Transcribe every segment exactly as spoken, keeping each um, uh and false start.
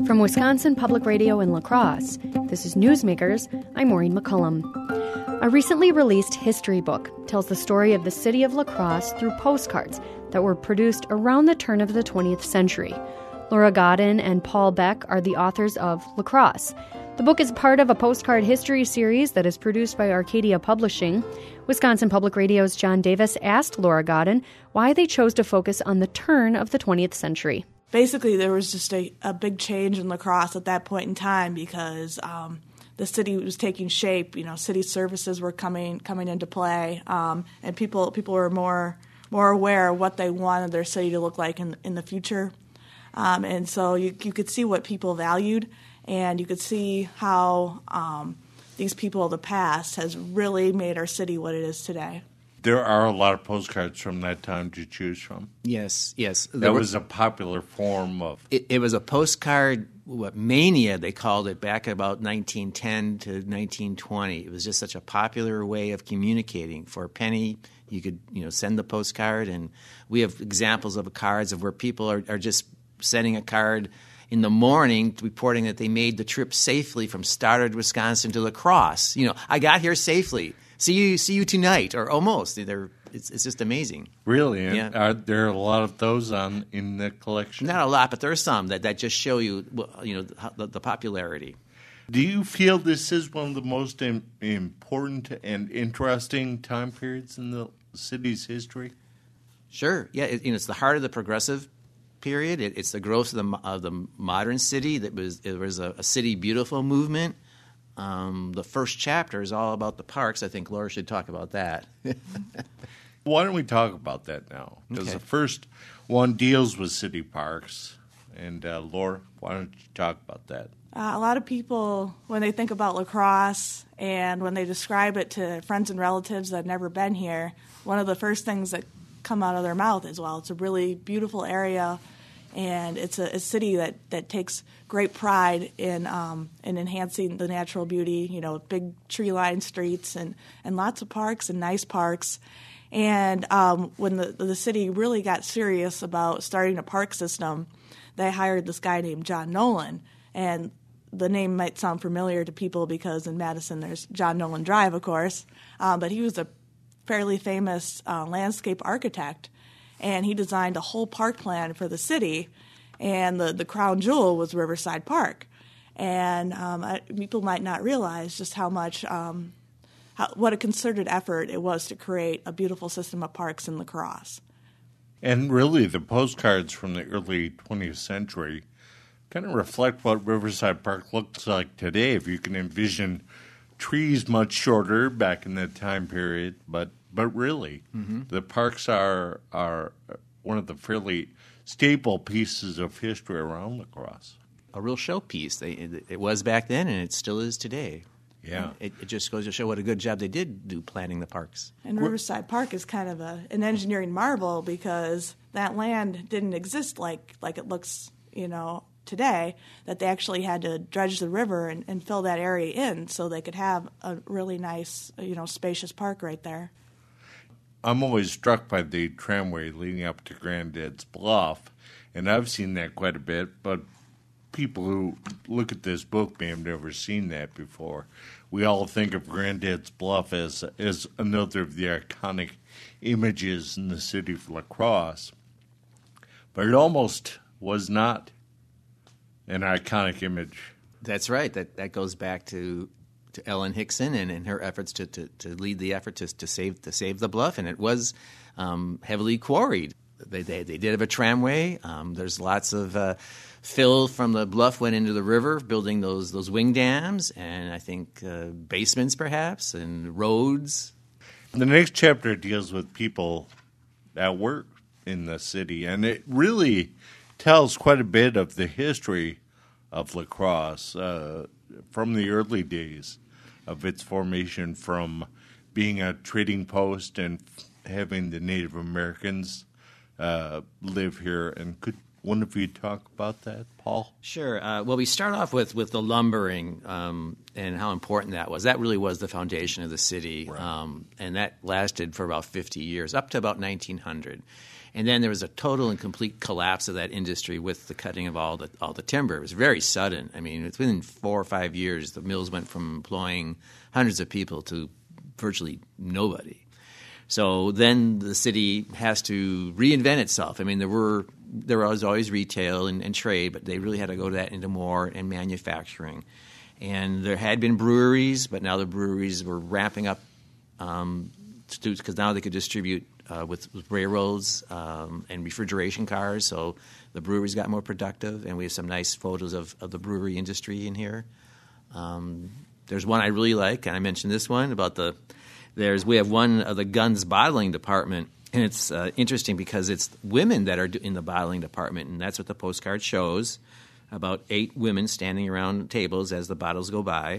From Wisconsin Public Radio in La Crosse, this is Newsmakers. I'm Maureen McCullum. A recently released history book tells the story of the city of La Crosse through postcards that were produced around the turn of the twentieth century. Laura Godin and Paul Beck are the authors of La Crosse. The book is part of a postcard history series that is produced by Arcadia Publishing. Wisconsin Public Radio's John Davis asked Laura Godin why they chose to focus on the turn of the twentieth century. Basically, there was just a, a big change in La Crosse at that point in time because um, the city was taking shape. You know, city services were coming coming into play, um, and people people were more more aware of what they wanted their city to look like in in the future. Um, and so you you could see what people valued, and you could see how um, these people of the past has really made our city what it is today. There are a lot of postcards from that time to choose from. Yes, yes. That were, was a popular form of... It, it was a postcard what, mania, they called it, back about nineteen ten to nineteen twenty. It was just such a popular way of communicating. For a penny, you could you know send the postcard, and we have examples of cards of where people are, are just sending a card in the morning reporting that they made the trip safely from Stoddard, Wisconsin to La Crosse. You know, I got here safely. See you, see you tonight, or almost. They're, it's, it's just amazing. Really? And yeah. Are there a lot of those on in the collection? Not a lot, but there are some that, that just show you, you know, the, the popularity. Do you feel this is one of the most im- important and interesting time periods in the city's history? Sure. Yeah, it, you know, it's the heart of the progressive period. It, it's the growth of the of the modern city. That was it was a, a city beautiful movement. Um, the first chapter is all about the parks. I think Laura should talk about that. Why don't we talk about that now? Because okay. the first one deals with city parks. And uh, Laura, why don't you talk about that? Uh, a lot of people, when they think about La Crosse and when they describe it to friends and relatives that have never been here, one of the first things that come out of their mouth is, well, it's a really beautiful area. And it's a, a city that, that takes great pride in um, in enhancing the natural beauty, you know, big tree-lined streets and, and lots of parks and nice parks. And um, when the, the city really got serious about starting a park system, they hired this guy named John Nolan. And the name might sound familiar to people because in Madison there's John Nolan Drive, of course. Um, but he was a fairly famous uh, landscape architect. And he designed a whole park plan for the city, and the, the crown jewel was Riverside Park. And um, I, people might not realize just how much, um, how, what a concerted effort it was to create a beautiful system of parks in La Crosse. And really, the postcards from the early twentieth century kind of reflect what Riverside Park looks like today. If you can envision trees much shorter back in that time period, but But really, mm-hmm. the parks are are one of the fairly staple pieces of history around La Crosse. A real showpiece. They, it, it was back then, and it still is today. Yeah. It, it just goes to show what a good job they did do planning the parks. And Riverside Park is kind of a, an engineering marvel because that land didn't exist like, like it looks, you know, today, that they actually had to dredge the river and, and fill that area in so they could have a really nice, you know, spacious park right there. I'm always struck by the tramway leading up to Granddad's Bluff, and I've seen that quite a bit, but people who look at this book may have never seen that before. We all think of Granddad's Bluff as, as another of the iconic images in the city of La Crosse, but it almost was not an iconic image. That's right. That that goes back to... to Ellen Hickson and, and her efforts to, to, to lead the effort to, to save to save the bluff, and it was um, heavily quarried. They, they they did have a tramway. Um, there's lots of uh, fill from the bluff went into the river, building those those wing dams, and I think uh, basements perhaps and roads. The next chapter deals with people that work in the city, and it really tells quite a bit of the history of La Crosse uh, from the early days of its formation, from being a trading post and having the Native Americans uh, live here. And could one of you talk about that, Paul? Sure. Uh, well, we start off with, with the lumbering um, and how important that was. That really was the foundation of the city, right. um, and that lasted for about fifty years, up to about nineteen hundred. And then there was a total and complete collapse of that industry with the cutting of all the all the timber. It was very sudden. I mean, within four or five years, the mills went from employing hundreds of people to virtually nobody. So then the city has to reinvent itself. I mean, there were there was always retail and, and trade, but they really had to go to that into more and manufacturing. And there had been breweries, but now the breweries were ramping up um, because now they could distribute uh, with, with railroads um, and refrigeration cars. So the breweries got more productive, and we have some nice photos of, of the brewery industry in here. Um, there's one I really like, and I mentioned this one about the. There's we have one of the guns bottling department, and it's uh, interesting because it's women that are in the bottling department, and that's what the postcard shows. About eight women standing around tables as the bottles go by.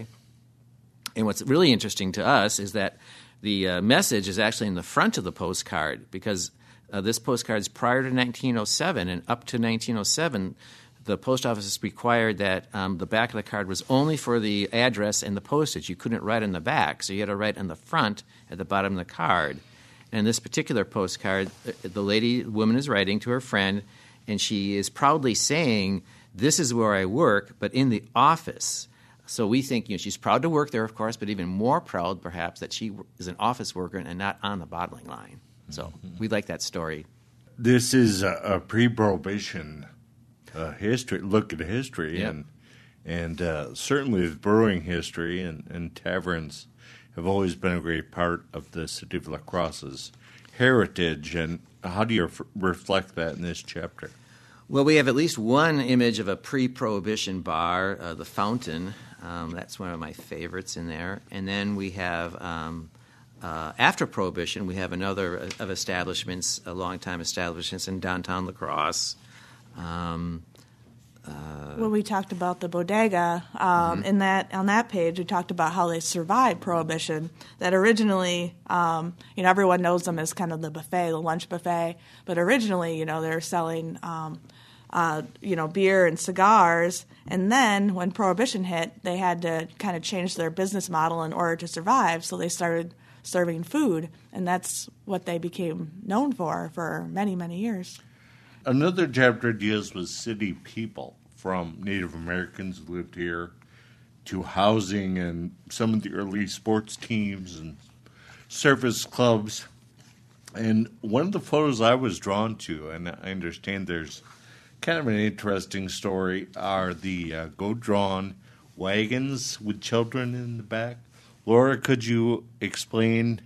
And what's really interesting to us is that the uh, message is actually in the front of the postcard, because uh, this postcard is prior to nineteen oh seven, and up to nineteen oh seven, the post office required that um, the back of the card was only for the address and the postage. You couldn't write on the back, so you had to write on the front at the bottom of the card. And this particular postcard, the lady, the woman is writing to her friend, and she is proudly saying, "This is where I work, but in the office." So we think, you know, she's proud to work there, of course, but even more proud, perhaps, that she is an office worker and not on the bottling line. So mm-hmm. we like that story. This is a, a pre-prohibition uh, history, look at history, yep. and and uh, certainly the brewing history and, and taverns have always been a great part of the city of La Crosse's heritage. And how do you ref- reflect that in this chapter? Well, we have at least one image of a pre-prohibition bar, uh, the Fountain. Um, that's one of my favorites in there. And then we have, um, uh, after Prohibition, we have another of establishments, a long-time establishments in downtown La Crosse. Um, uh, when we talked about the bodega, um, mm-hmm. in that on that page, we talked about how they survived Prohibition. That originally, um, you know, everyone knows them as kind of the buffet, the lunch buffet. But originally, you know, they were selling, um, uh, you know, beer and cigars. And then when Prohibition hit, they had to kind of change their business model in order to survive. So they started serving food, and that's what they became known for for many, many years. Another chapter deals with city people, from Native Americans who lived here to housing and some of the early sports teams and service clubs. And one of the photos I was drawn to, and I understand there's kind of an interesting story, are the uh, go-drawn wagons with children in the back. Laura, could you explain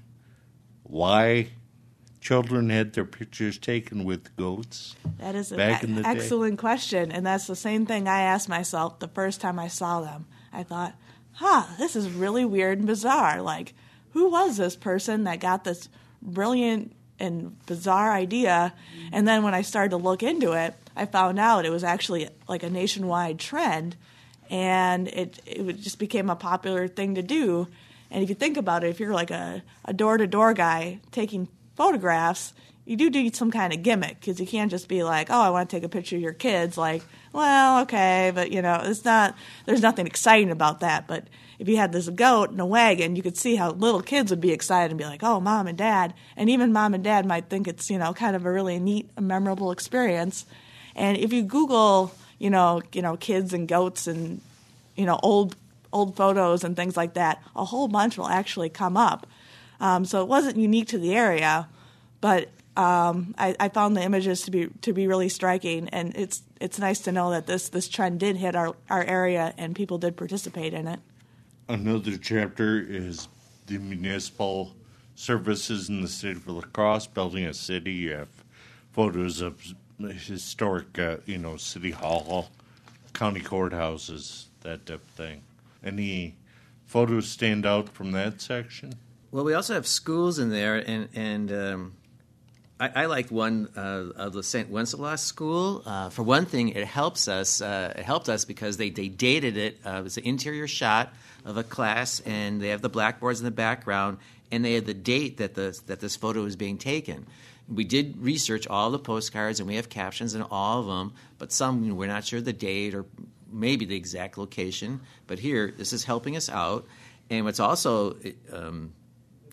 why children had their pictures taken with goats? That is an back a- in the excellent day? question, and that's the same thing I asked myself the first time I saw them. I thought, huh, this is really weird and bizarre. Like, who was this person that got this brilliant and bizarre idea? And then when I started to look into it, I found out it was actually like a nationwide trend, and it it just became a popular thing to do. And if you think about it, if you're like a, a door-to-door guy taking photographs, you do need some kind of gimmick, because you can't just be like, oh, I want to take a picture of your kids. Like, well, okay, but, you know, it's not, there's nothing exciting about that. But if you had this goat in a wagon, you could see how little kids would be excited and be like, oh, mom and dad. And even mom and dad might think it's, you know, kind of a really neat, memorable experience. And if you Google, you know, you know, kids and goats and, you know, old old photos and things like that, a whole bunch will actually come up. Um, so it wasn't unique to the area, but um, I, I found the images to be to be really striking, and it's it's nice to know that this this trend did hit our, our area and people did participate in it. Another chapter is the municipal services in the city of La Crosse, building a city. You have photos of historic, uh, you know, city hall, county courthouses, that type of thing. Any photos stand out from that section? Well, we also have schools in there, and and um, I, I like one uh, of the Saint Wenceslas School. Uh, for one thing, it helps us. Uh, it helped us because they, they dated it. Uh, it was an interior shot of a class, and they have the blackboards in the background, and they had the date that the that this photo was being taken. We did research all the postcards, and we have captions in all of them, but some, you know, we're not sure the date or maybe the exact location. But here, this is helping us out. And what's also um,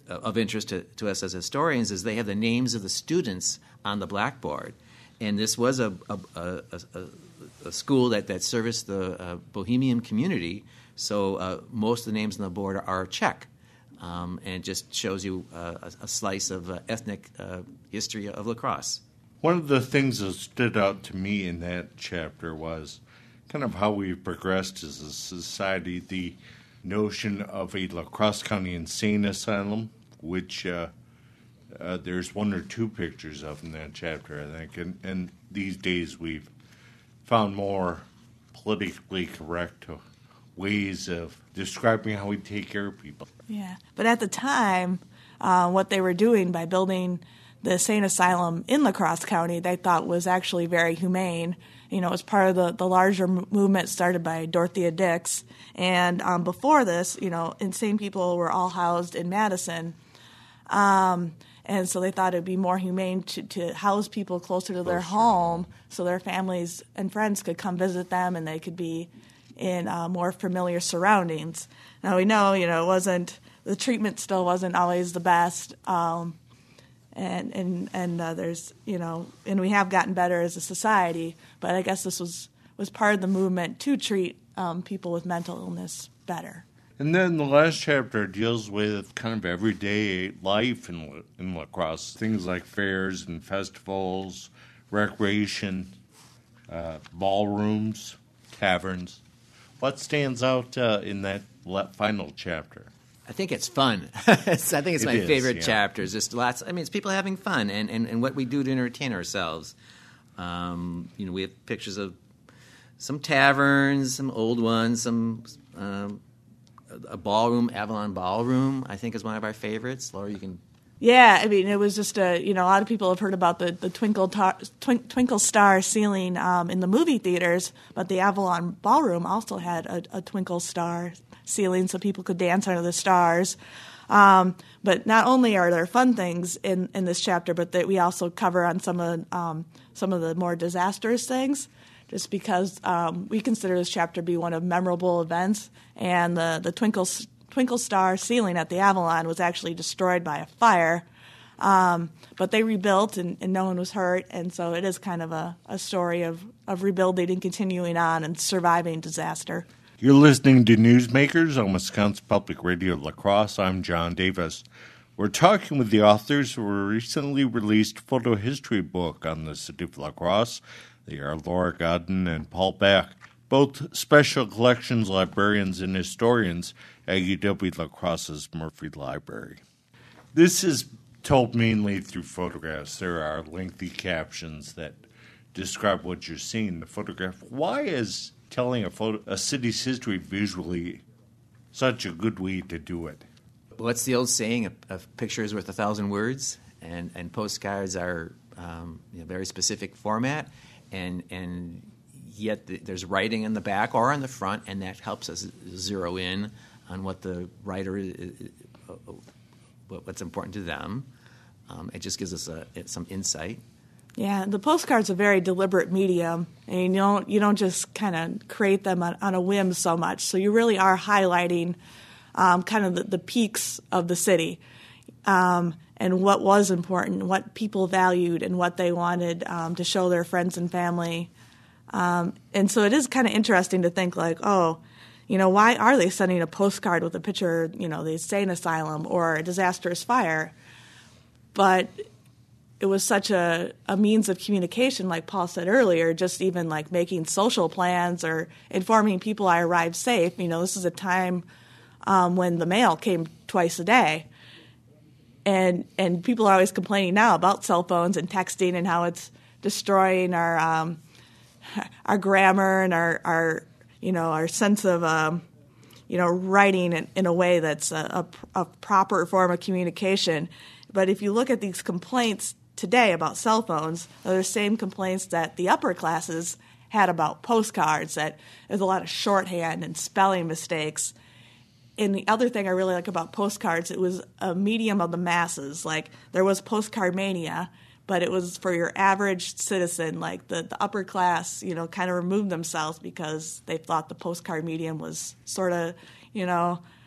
of interest to, to us as historians is they have the names of the students on the blackboard. And this was a, a, a, a, a school that, that serviced the uh, Bohemian community, so uh, most of the names on the board are Czech. Um, and it just shows you uh, a, a slice of uh, ethnic uh, history of La Crosse. One of the things that stood out to me in that chapter was kind of how we've progressed as a society, the notion of a La Crosse County insane asylum, which uh, uh, there's one or two pictures of in that chapter, I think. And, and these days we've found more politically correct ways of describing how we take care of people. Yeah, but at the time, uh, what they were doing by building the insane asylum in La Crosse County, they thought was actually very humane. You know, it was part of the, the larger movement started by Dorothea Dix. And um, before this, you know, insane people were all housed in Madison. Um, and so they thought it would be more humane to, to house people closer to their home so their families and friends could come visit them and they could be in uh, more familiar surroundings. Now we know, you know, it wasn't, the treatment still wasn't always the best. Um, and and, and uh, there's, you know, and we have gotten better as a society, but I guess this was, was part of the movement to treat um, people with mental illness better. And then the last chapter deals with kind of everyday life in, in La Crosse, things like fairs and festivals, recreation, uh, ballrooms, taverns. What stands out uh, in that final chapter? I think it's fun. I think it's It my is, favorite yeah. chapter. It's just lots. I mean, it's people having fun and, and, and what we do to entertain ourselves. Um, you know, we have pictures of some taverns, some old ones, some um, a ballroom, Avalon Ballroom. I think is one of our favorites. Laura, you can. Yeah, I mean, it was just a, you know, a lot of people have heard about the, the twinkle, tar, twink, twinkle star ceiling um, in the movie theaters, but the Avalon Ballroom also had a, a twinkle star ceiling so people could dance under the stars. Um, but not only are there fun things in, in this chapter, but that we also cover on some of um, some of the more disastrous things, just because um, we consider this chapter to be one of memorable events, and the, the twinkle Twinkle Star ceiling at the Avalon was actually destroyed by a fire, um, but they rebuilt and, and no one was hurt, and so it is kind of a, a story of, of rebuilding and continuing on and surviving disaster. You're listening to Newsmakers on Wisconsin Public Radio La Crosse. I'm John Davis. We're talking with the authors of a recently released photo history book on the city of La Crosse. They are Laura Godden and Paul Beck, both special collections librarians and historians at U W La Crosse's Murphy Library. This is told mainly through photographs. There are lengthy captions that describe what you're seeing in the photograph. Why is telling a, photo, a city's history visually such a good way to do it? What's the old saying? A, a picture is worth a thousand words, and, and postcards are um, you know, very specific format, and and yet the, there's writing in the back or on the front, and that helps us zero in on what the writer is, uh, what's important to them. Um, it just gives us a, some insight. Yeah, the postcard's a very deliberate medium, and you don't you don't just kind of create them on, on a whim so much. So you really are highlighting um, kind of the, the peaks of the city um, and what was important, what people valued, and what they wanted um, to show their friends and family. Um, and so it is kind of interesting to think like, oh, you know, why are they sending a postcard with a picture, you know, the insane asylum or a disastrous fire? But it was such a, a means of communication, like Paul said earlier, just even like making social plans or informing people I arrived safe. You know, this is a time um, when the mail came twice a day. And and people are always complaining now about cell phones and texting and how it's destroying our um, our grammar and our, our you know our sense of um, you know writing in, in a way that's a, a, a proper form of communication. But if you look at these complaints today about cell phones, they're the same complaints that the upper classes had about postcards, that there's a lot of shorthand and spelling mistakes. And the other thing I really like about postcards, it was a medium of the masses. Like, there was postcard mania, but it was for your average citizen. Like, the, the upper class, you know, kind of removed themselves because they thought the postcard medium was sort of, you know,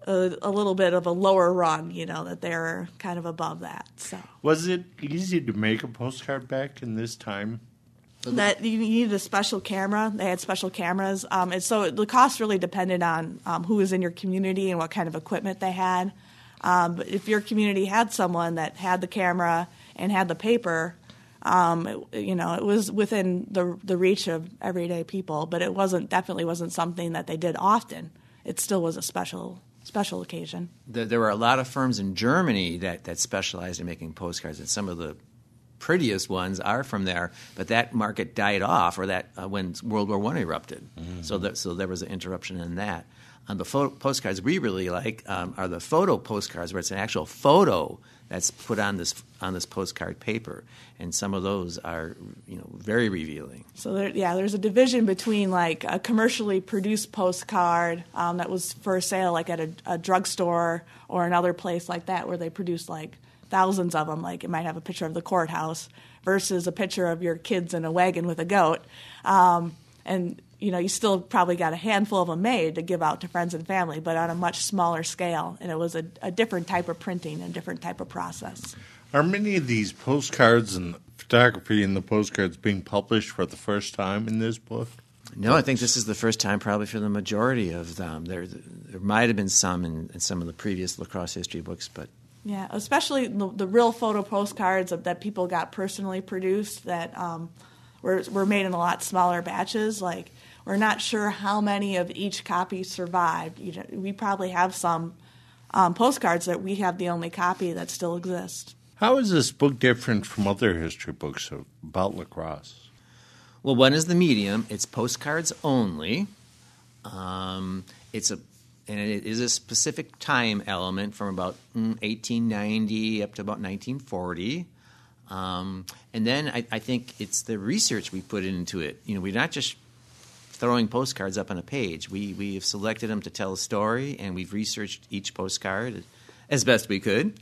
a, a little bit of a lower rung, you know, that they're kind of above that. So was it easy to make a postcard back in this time? That you needed a special camera. They had special cameras, um, and so the cost really depended on um, who was in your community and what kind of equipment they had. Um, but if your community had someone that had the camera and had the paper, um, it, you know, it was within the the reach of everyday people. But it wasn't definitely wasn't something that they did often. It still was a special special occasion. There, there were a lot of firms in Germany that that specialized in making postcards, and some of the prettiest ones are from there, but that market died off, or that uh, when World War One erupted. Mm-hmm. So that so there was an interruption in that. On the photo postcards we really like um, are the photo postcards, where it's an actual photo that's put on this on this postcard paper, and some of those are you know very revealing. So there, yeah, there's a division between like a commercially produced postcard um, that was for sale, like at a, a drugstore or another place like that, where they produce like thousands of them, like it might have a picture of the courthouse versus a picture of your kids in a wagon with a goat. Um, and, you know, you still probably got a handful of them made to give out to friends and family, but on a much smaller scale. And it was a, a different type of printing and a different type of process. Are many of these postcards and photography in the postcards being published for the first time in this book? No, I think this is the first time probably for the majority of them. There, there might have been some in, in some of the previous La Crosse history books, but yeah, especially the, the real photo postcards of, that people got personally produced that um, were, were made in a lot smaller batches. Like, we're not sure how many of each copy survived. You know, we probably have some um, postcards that we have the only copy that still exists. How is this book different from other history books about La Crosse? Well, one is the medium. It's postcards only. Um, it's a And it is a specific time element from about mm, eighteen ninety up to about nineteen forty. Um, and then I, I think it's the research we put into it. You know, we're not just throwing postcards up on a page. We we have selected them to tell a story, and we've researched each postcard as best we could.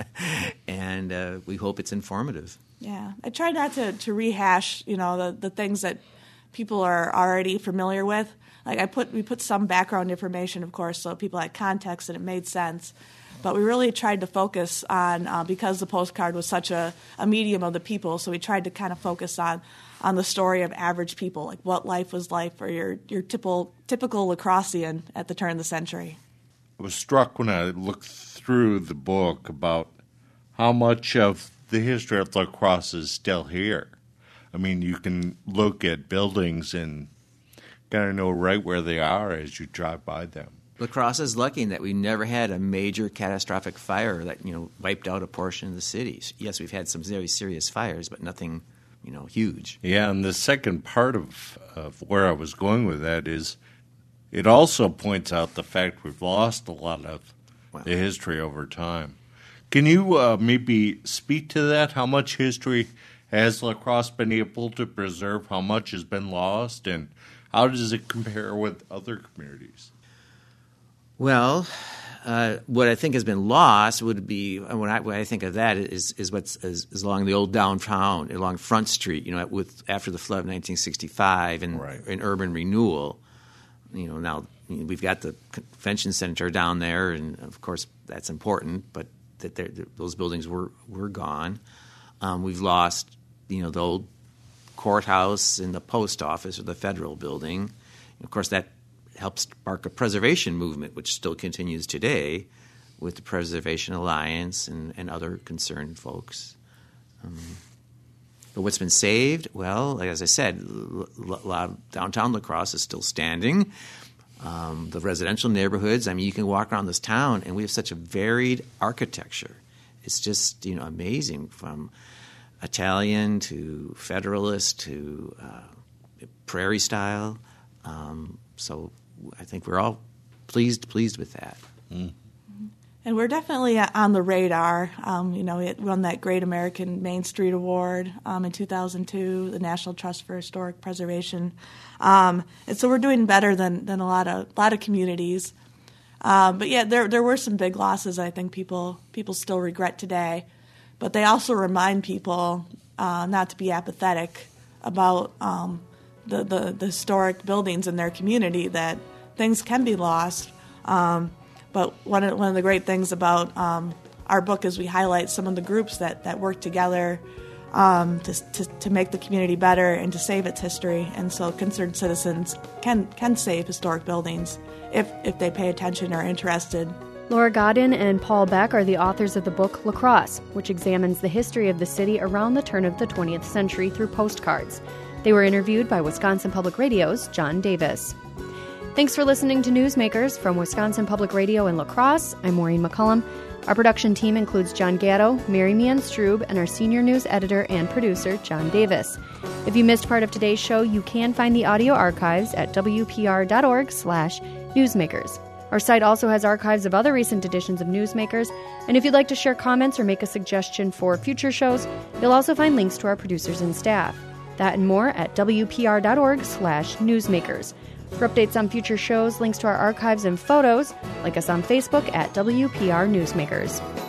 and uh, we hope it's informative. Yeah. I try not to, to rehash, you know, the, the things that people are already familiar with. Like I put, we put some background information, of course, so people had context and it made sense. But we really tried to focus on, uh, because the postcard was such a, a medium of the people, so we tried to kind of focus on, on the story of average people, like what life was like for your, your typical, typical La Crossian at the turn of the century. I was struck when I looked through the book about how much of the history of La Crosse is still here. I mean, you can look at buildings and kind of know right where they are as you drive by them. La Crosse is lucky in that we never had a major catastrophic fire that, you know, wiped out a portion of the city. Yes, we've had some very serious fires, but nothing, you know, huge. Yeah, and the second part of, of where I was going with that is it also points out the fact we've lost a lot of wow. the history over time. Can you uh, maybe speak to that? How much history has La Crosse been able to preserve? How much has been lost? And how does it compare with other communities? Well, uh, what I think has been lost would be, when I, when I think of that, is is what's is, is along the old downtown, along Front Street. You know, with after the flood of nineteen sixty-five and, right. and urban renewal. You know, now you know, we've got the convention center down there, and of course that's important. But that those buildings were were gone. Um, we've lost, you know, the old courthouse and the post office, or the federal building. Of course, that helped spark a preservation movement, which still continues today with the Preservation Alliance and, and other concerned folks. Um, but what's been saved? Well, like as I said, l- l- downtown La Crosse is still standing. Um, the residential neighborhoods, I mean, you can walk around this town, and we have such a varied architecture. It's just, you know, amazing, from Italian to Federalist to uh, Prairie style. Um, so I think we're all pleased pleased with that. Mm. And we're definitely on the radar. Um, you know, it won that Great American Main Street Award um, in two thousand two, the National Trust for Historic Preservation. Um, and so we're doing better than, than a lot of a lot of communities. Um, but yeah, there there were some big losses I think people people still regret today. But they also remind people uh, not to be apathetic about um, the, the, the historic buildings in their community, that things can be lost. Um, But one of, one of the great things about um, our book is we highlight some of the groups that, that work together um, to, to to make the community better and to save its history. And so concerned citizens can can save historic buildings if if they pay attention or are interested. Laura Godin and Paul Beck are the authors of the book La Crosse, which examines the history of the city around the turn of the twentieth century through postcards. They were interviewed by Wisconsin Public Radio's John Davis. Thanks for listening to Newsmakers from Wisconsin Public Radio in La Crosse. I'm Maureen McCullum. Our production team includes John Gatto, Mary Meehan Strube, and our senior news editor and producer, John Davis. If you missed part of today's show, you can find the audio archives at w p r dot org slash newsmakers. Our site also has archives of other recent editions of Newsmakers, and if you'd like to share comments or make a suggestion for future shows, you'll also find links to our producers and staff. That and more at w p r dot org slash newsmakers. For updates on future shows, links to our archives and photos, like us on Facebook at W P R Newsmakers.